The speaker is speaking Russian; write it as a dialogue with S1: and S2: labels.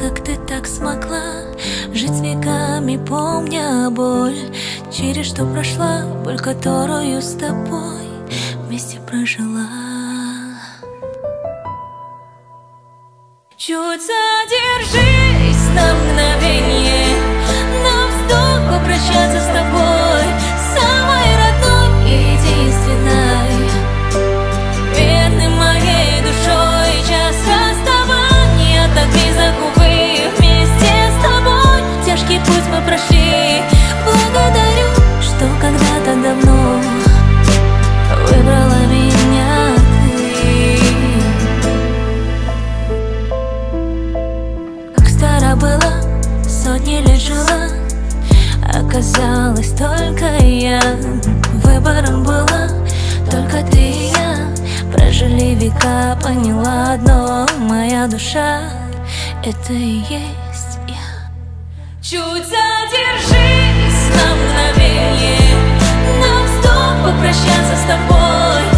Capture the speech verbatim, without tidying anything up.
S1: как ты так смогла жить веками, помня боль, через что прошла, боль, которую с тобой вместе прожила. Чуть задержись на мгновенье, на вздох попрощаться с тобой, самой родной и единственной, верной моей душой. Час расставания так близок, увы, вместе с тобой тяжкий путь мы прошли. Благодарю, что когда-то давно выбрала меня ты. Как стара была, сотни лет жила, оказалось только я. Выбором была только ты и я. Прожили века, поняла одно: моя душа — это и есть я. Чуть задержись на мгновенье, на вздох попрощаться с тобой,